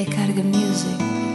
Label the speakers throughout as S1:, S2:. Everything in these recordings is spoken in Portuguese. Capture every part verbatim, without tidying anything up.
S1: É Carga Music.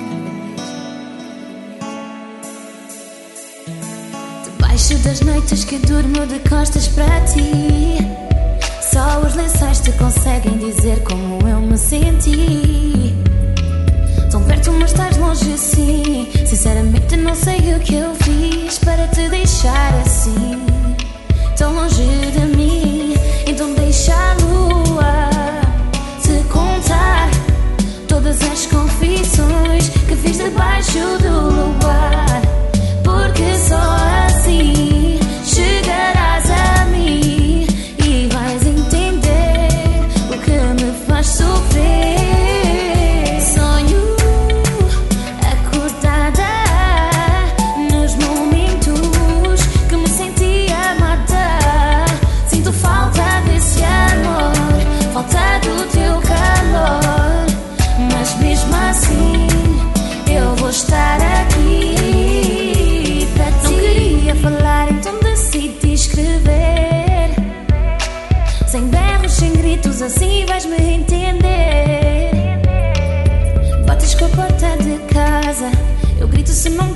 S1: Debaixo das noites que durmo de costas para ti, só os lençóis te conseguem dizer como eu me senti. Tão perto mas estás longe assim. Sinceramente não sei o que eu fiz para te deixar assim, tão longe de mim. Então deixa a lua te contar todas as confissões que fiz debaixo do luar, porque só assim chegarás a mim e vais entender o que me faz sofrer. Sonho acordada nos momentos que me senti amada. Sinto falta desse amor, falta do teu calor, mas mesmo assim eu vou estar aqui para ti. Não queria falar, então decidi escrever, sem berros, sem gritos, assim vais-me entender. Bates com a porta de casa, eu grito se não